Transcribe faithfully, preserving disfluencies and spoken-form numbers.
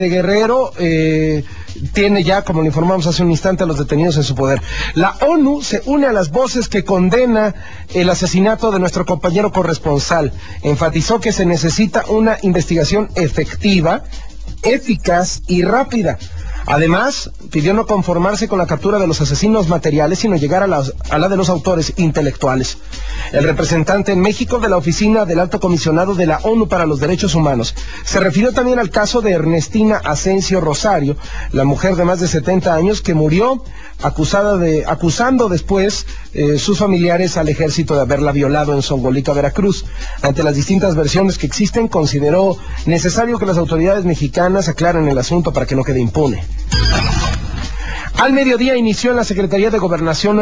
de Guerrero eh, tiene ya, como le informamos hace un instante, a los detenidos en su poder. La ONU se une a las voces que condena el asesinato de nuestro compañero corresponsal. Enfatizó que se necesita una investigación efectiva, eficaz y rápida. Además, pidió no conformarse con la captura de los asesinos materiales, sino llegar a la, a la de los autores intelectuales. El representante en México de la Oficina del Alto Comisionado de la ONU para los Derechos Humanos se refirió también al caso de Ernestina Asensio Rosario, la mujer de más de setenta años que murió acusada de, acusando después eh, sus familiares al ejército de haberla violado en Zongolica, Veracruz. Ante las distintas versiones que existen, consideró necesario que las autoridades mexicanas aclaren el asunto para que no quede impune. Al mediodía inició en la Secretaría de Gobernación